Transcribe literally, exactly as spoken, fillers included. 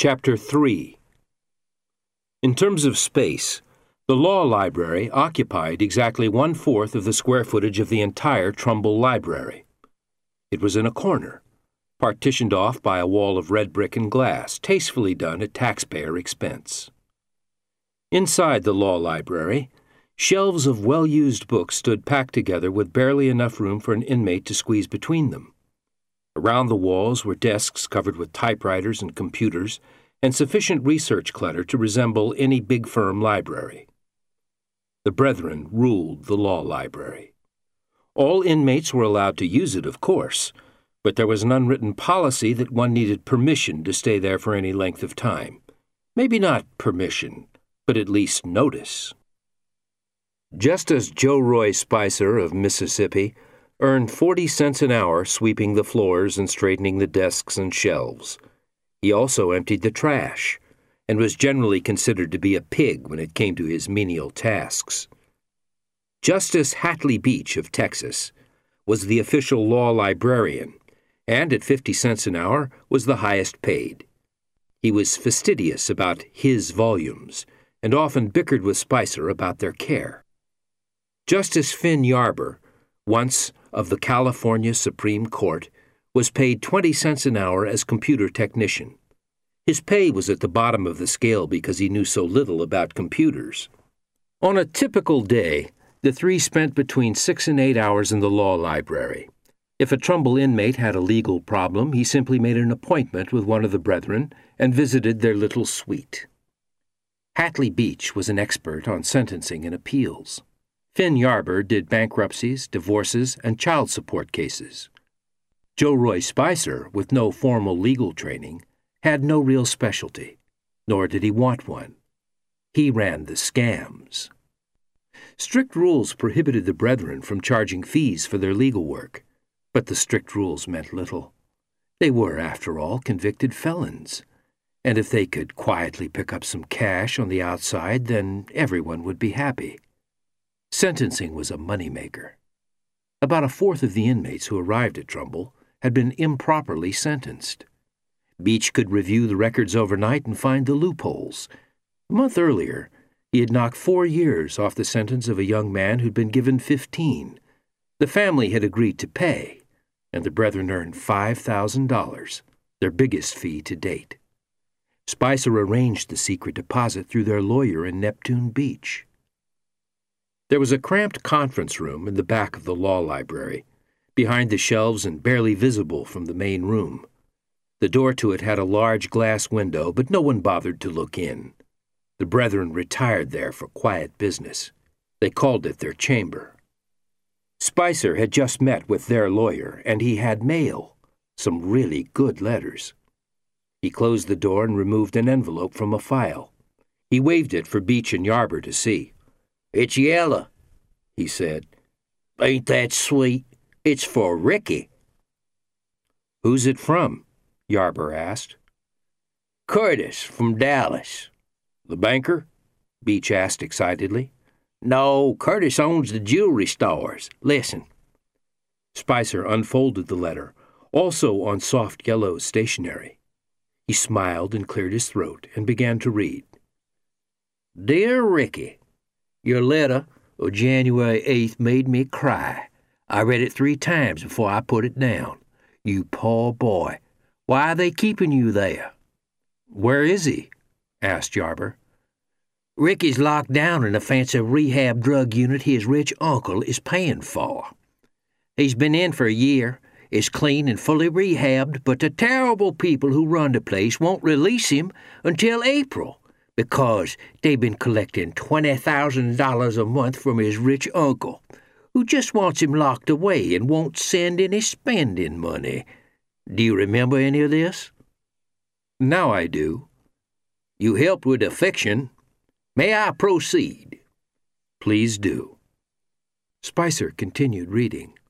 Chapter three. In terms of space, the law library occupied exactly one-fourth of the square footage of the entire Trumbull Library. It was in a corner, partitioned off by a wall of red brick and glass, tastefully done at taxpayer expense. Inside the law library, shelves of well-used books stood packed together with barely enough room for an inmate to squeeze between them. Around the walls were desks covered with typewriters and computers, and sufficient research clutter to resemble any big firm library. The Brethren ruled the law library. All inmates were allowed to use it, of course, but there was an unwritten policy that one needed permission to stay there for any length of time. Maybe not permission, but at least notice. Just as Joe Roy Spicer of Mississippi earned forty cents an hour sweeping the floors and straightening the desks and shelves, he also emptied the trash, and was generally considered to be a pig when it came to his menial tasks. Justice Hatley Beach of Texas was the official law librarian, and at fifty cents an hour was the highest paid. He was fastidious about his volumes, and often bickered with Spicer about their care. Justice Finn Yarber, once of the California Supreme Court, was paid twenty cents an hour as computer technician. His pay was at the bottom of the scale because he knew so little about computers. On a typical day, the three spent between six and eight hours in the law library. If a Trumbull inmate had a legal problem, he simply made an appointment with one of the Brethren and visited their little suite. Hatley Beach was an expert on sentencing and appeals. Finn Yarber did bankruptcies, divorces, and child support cases. Joe Roy Spicer, with no formal legal training, had no real specialty, nor did he want one. He ran the scams. Strict rules prohibited the Brethren from charging fees for their legal work, but the strict rules meant little. They were, after all, convicted felons, and if they could quietly pick up some cash on the outside, then everyone would be happy. Sentencing was a moneymaker. About a fourth of the inmates who arrived at Trumbull had been improperly sentenced. Beach could review the records overnight and find the loopholes. A month earlier, he had knocked four years off the sentence of a young man who'd been given fifteen. The family had agreed to pay, and the Brethren earned five thousand dollars, their biggest fee to date. Spicer arranged the secret deposit through their lawyer in Neptune Beach. There was a cramped conference room in the back of the law library, behind the shelves and barely visible from the main room. The door to it had a large glass window, but no one bothered to look in. The Brethren retired there for quiet business. They called it their chamber. Spicer had just met with their lawyer, and he had mail, some really good letters. He closed the door and removed an envelope from a file. He waved it for Beach and Yarber to see. "It's yellow," he said. "Ain't that sweet? It's for Ricky." "Who's it from?" Yarber asked. "Curtis from Dallas." "The banker?" Beach asked excitedly. "No, Curtis owns the jewelry stores. Listen." Spicer unfolded the letter, also on soft yellow stationery. He smiled and cleared his throat and began to read. "Dear Ricky, your letter of January eighth made me cry. I read it three times before I put it down. You poor boy. Why are they keeping you there?" "Where is he?" asked Yarber. "Ricky's locked down in a fancy rehab drug unit his rich uncle is paying for. He's been in for a year, is clean and fully rehabbed, but the terrible people who run the place won't release him until April, because they've been collecting twenty thousand dollars a month from his rich uncle, who just wants him locked away and won't send any spending money. Do you remember any of this?" "Now I do." "You helped with the fiction. May I proceed?" "Please do." Spicer continued reading.